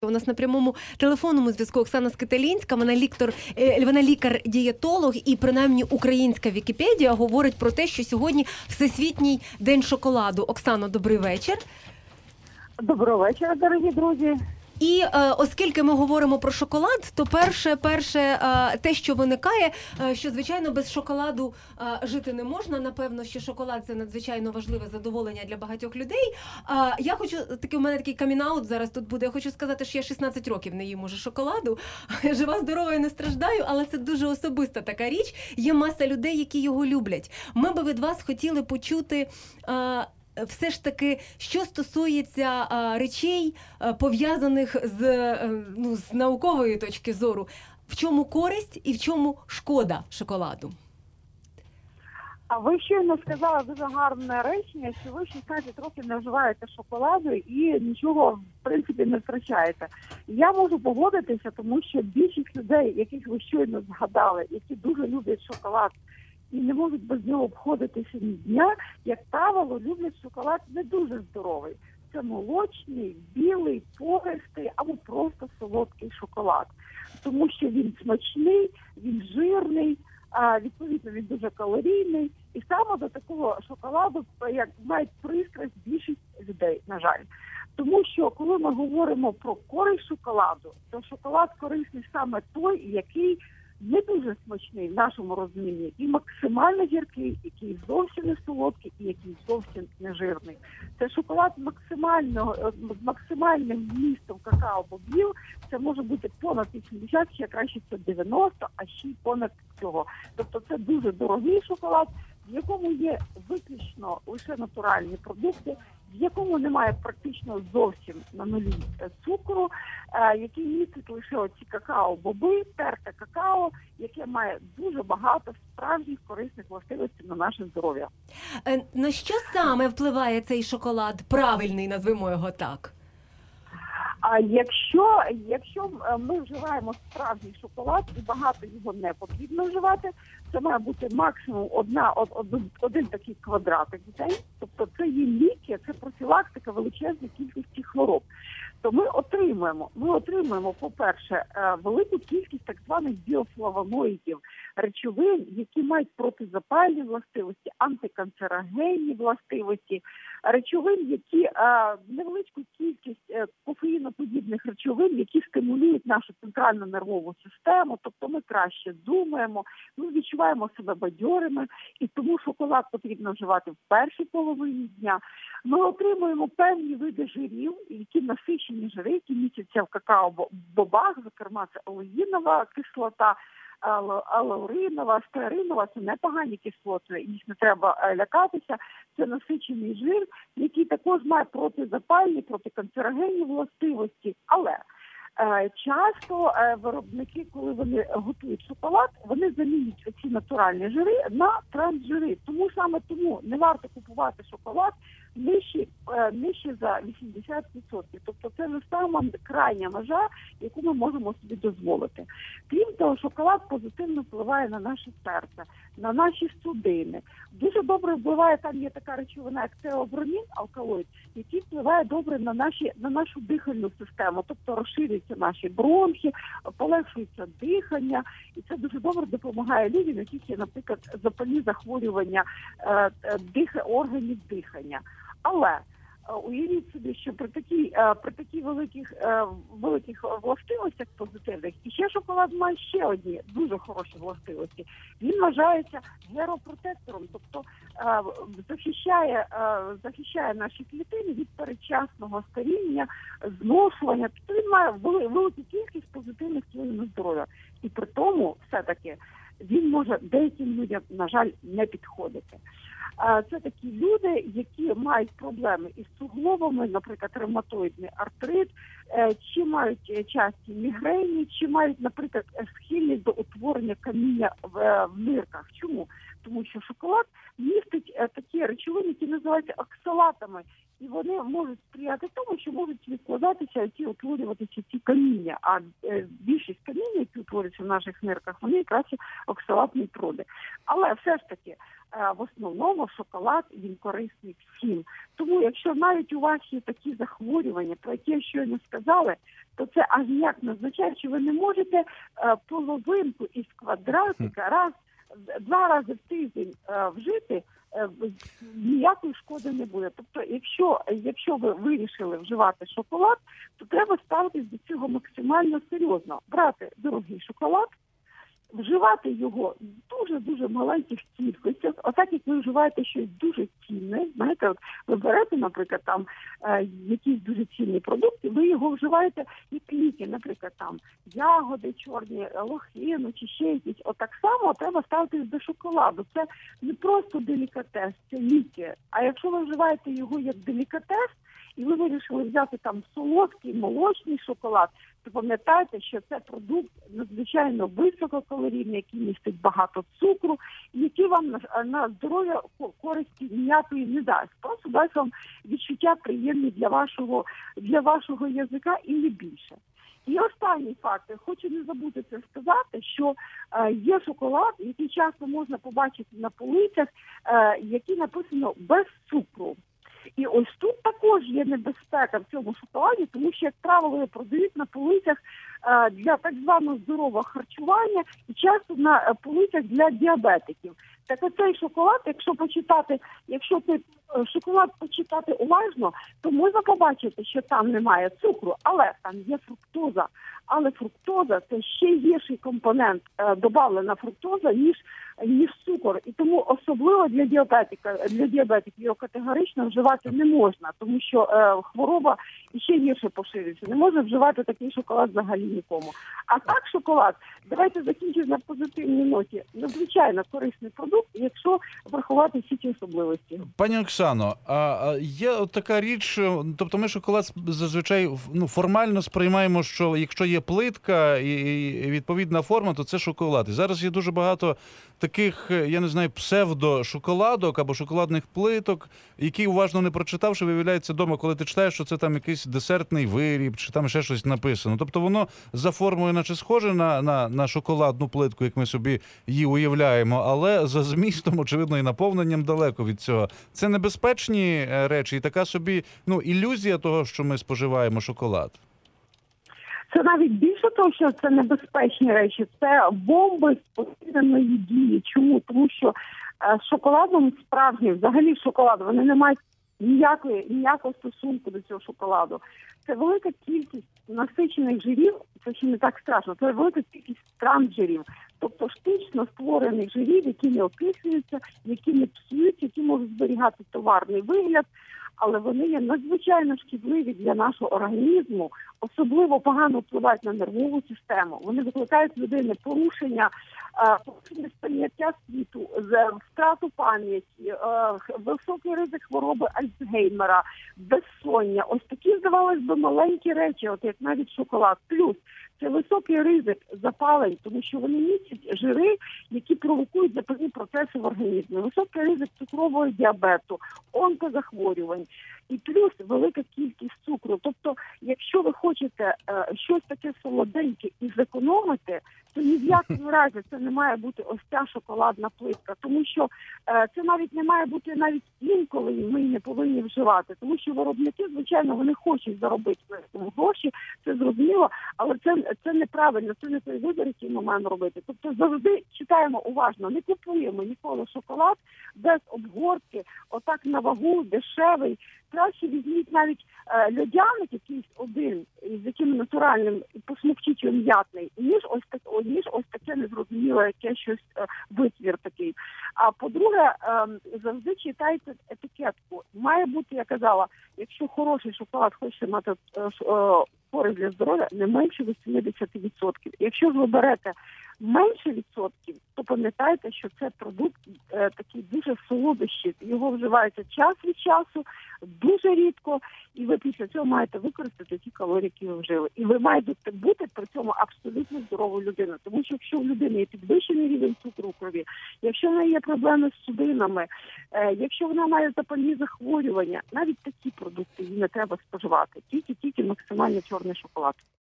У нас на прямому телефонному зв'язку Оксана Скиталінська, вона лікар-дієтолог, і принаймні українська Вікіпедія говорить про те, що сьогодні Всесвітній день шоколаду. Оксано, добрий вечір. Доброго вечора, дорогі друзі. І оскільки ми говоримо про шоколад, то перше те, що виникає, що, звичайно, без шоколаду жити не можна. Напевно, що шоколад – це надзвичайно важливе задоволення для багатьох людей. Я хочу, у мене такий камін-аут зараз тут буде, я хочу сказати, що я 16 років не їм уже шоколаду. Жива, здорова і не страждаю, але це дуже особиста така річ. Є маса людей, які його люблять. Ми би від вас хотіли почути все ж таки, що стосується речей, пов'язаних з наукової точки зору, в чому користь і в чому шкода шоколаду? А ви щойно сказали дуже гарне речення, що ви 16 років не вживаєте шоколаду і нічого, в принципі, не втрачаєте. Я можу погодитися, тому що більшість людей, яких ви щойно згадали, які дуже люблять шоколад, і не можуть без нього обходитися ні дня, як правило, люблять шоколад не дуже здоровий. Це молочний, білий, пористий або просто солодкий шоколад. Тому що він смачний, він жирний, відповідно він дуже калорійний. І саме до такого шоколаду мають пристрасть більшість людей, на жаль. Тому що коли ми говоримо про користь шоколаду, то шоколад корисний саме той, який не дуже смачний в нашому розумінні, і максимально гіркий, який зовсім не солодкий, і який зовсім не жирний. Це шоколад з максимальним вмістом какао-бобів, це може бути понад 80, ще краще це 90, а ще й понад цього. Тобто це дуже дорогий шоколад, в якому є виключно лише натуральні продукти, в якому немає практично зовсім на нулі цукру, який містить лише оці какао-боби, терте какао, яке має дуже багато справжніх корисних властивостей на наше здоров'я. На що саме впливає цей шоколад, правильний, назвемо його так? А якщо ми вживаємо справжній шоколад і багато його не потрібно вживати, це має бути максимум один такий квадратик в день. Тобто це є ліки, це профілактика величезної кількості хвороб. То ми отримуємо, по-перше, велику кількість так званих біофлавоноїдів, речовин, які мають протизапальні властивості, антиканцерогенні властивості, речовин, які невеличку кількість кофеїноподібних речовин, які стимулюють нашу центральну нервову систему, тобто ми краще думаємо, ми відчуваємо себе бадьорими, і тому шоколад потрібно вживати в першій половині дня. Ми отримуємо певні види жирів, які насичені жири, які містяться в какао-бобах, зокрема це олеїнова кислота, алеуринова, стеаринова, це непогані кислоти, їх не треба лякатися. Це насичений жир, який також має протизапальні, протиканцерогенні властивості. Але часто виробники, коли вони готують шоколад, вони замінюють ці натуральні жири на трансжири. Тому не варто купувати шоколад нижче за 80%. Тобто це не сама крайня межа, яку ми можемо собі дозволити. Крім того, шоколад позитивно впливає на наше серце, на наші судини. Дуже добре впливає, там є така речовина, як теобронін, алкалоїд, який впливає добре на нашу дихальну систему. Тобто розширюються наші бронхи, полегшується дихання. І це дуже добре допомагає людям, яких є, наприклад, запальні захворювання органів дихання. Але уявіть собі, що при таких великих властивостях позитивних, і ще шоколад має ще одні дуже хороші властивості. Він вважається геропротектором, тобто захищає наші клітини від передчасного старіння, зношування. Тобто він має велику кількість позитивних впливів на здоров'я. І при тому, все-таки, він може деяким людям, на жаль, не підходити. Це такі люди, які мають проблеми із суглобами, наприклад, ревматоїдний артрит, чи мають часті мігрені, чи мають, наприклад, схильність до утворення каміння в нирках. Чому? Тому що шоколад містить такі речовини, які називаються оксалатами. і вони можуть сприяти тому, що можуть відкладатися ці, утворюватися ці каміння. А більшість каміння, які утворюються в наших нирках, вони якраз оксалатні труди. Але все ж таки, в основному шоколад, він корисний всім. Тому якщо навіть у вас є такі захворювання, про які я щойно сказали, то це аж ніяк не означає, що ви не можете половинку із квадратика два рази в тиждень вжити, ніякої шкоди не буде. Тобто, якщо ви вирішили вживати шоколад, то треба ставитись до цього максимально серйозно. Брати дорогий шоколад, вживати його в дуже-дуже маленьких кількостях. Отак, як ви вживаєте щось дуже цінне, знаєте, от ви берете, наприклад, там якийсь дуже цінний продукт, і ви його вживаєте як ліки, наприклад, там ягоди чорні, лохину чи ще якісь. Отак само треба ставитись до шоколаду. Це не просто делікатес, це ліки. А якщо ви вживаєте його як делікатес, і ви вирішили взяти там солодкий, молочний шоколад, то пам'ятайте, що це продукт надзвичайно висококалорійний, який містить багато цукру, і який вам на здоров'я користі ніякої не дасть. Просто дасть вам відчуття приємні для вашого язика і не більше. І останній факт, хочу не забути це сказати, що є шоколад, який часто можна побачити на полицях, який написано без цукру. І ось тут також є небезпека в цьому шоколаді, тому що, як правило, його продають на полицях для так званого здорового харчування і часто на полицях для діабетиків. Так оцей шоколад, якщо цей шоколад почитати уважно, то можна побачити, що там немає цукру, але там є фруктоза. Але фруктоза – це ще гірший компонент, добавлена фруктоза, ніж цукор. І тому особливо для діабетиків його категорично вживати не можна, тому що хвороба ще гірше поширюється. Не можна вживати такий шоколад взагалі нікому. А так шоколад, давайте закінчимо на позитивній ноті, надзвичайно корисний продукт, якщо врахувати всі ці особливості. Пані Оксано, а є от така річ, тобто ми шоколад зазвичай формально сприймаємо, що якщо є плитка і відповідна форма, то це шоколад. І зараз є дуже багато таких, я не знаю, псевдо-шоколадок або шоколадних плиток, які, уважно не прочитавши, виявляється вдома, коли ти читаєш, що це там якийсь десертний виріб, чи там ще щось написано. Тобто воно за формою наче схоже на шоколадну плитку, як ми собі її уявляємо, але за змістом, очевидно, і наповненням далеко від цього. Це небезпечні речі і така собі ілюзія того, що ми споживаємо шоколад. Це навіть більше того, що це небезпечні речі, це бомби з посиленої дії. Чому? Тому що з шоколадом справжнім, взагалі шоколад, вони не мають ніякого стосунку до цього шоколаду. Це велика кількість насичених жирів, це ще не так страшно, це велика кількість трансжирів. Тобто штучно створених жирів, які не описуються, які не псуються, які можуть зберігати товарний вигляд, але вони є надзвичайно шкідливі для нашого організму, особливо погано впливають на нервову систему. Вони викликають в людини порушення сприйняття світу, втрату пам'яті, високий ризик хвороби Альцгеймера, безсоння. Ось такі, здавалось би, маленькі речі, от як навіть шоколад. Плюс це високий ризик запалень, тому що вони містять жири, які провокують запальні процеси в організмі. Високий ризик цукрового діабету, онкозахворювань. І плюс велика кількість цукру. Тобто, якщо ви хочете щось таке солоденьке і зекономити, то ні в якому разі це не має бути ось ця шоколадна плитка. Тому що це навіть не має бути навіть інколи ми не повинні вживати. Тому що виробники, звичайно, вони хочуть заробити на цьому гроші, це зрозуміло, але це неправильно, це не той вибір, який ми маємо робити. Тобто завжди читаємо уважно, не купуємо ніколи шоколад без обгортки, отак на вагу, дешевий. Краще візьміть навіть льодяник якийсь один, з яким натуральним, посмокчіть його м'ятний, ніж ось таке незрозуміле, яке щось витвір такий. А по-друге, завжди читайте етикетку. Має бути, я казала, якщо хороший шоколад хоче мати користь для здоров'я, не менше 80%. Якщо ж ви берете менше відсотків, то пам'ятайте, що це продукт такий дуже солодощий. Його вживається час від часу, дуже рідко, і ви після цього маєте використати ті калорії, які ви вжили. І ви маєте бути при цьому абсолютно здоровою людиною. Тому що якщо у людини є підвищений рівень цукру в крові, якщо в неї є проблеми з судинами, якщо вона має запальні захворювання, навіть такі продукти їй не треба споживати. Тільки максимально чорний шоколад.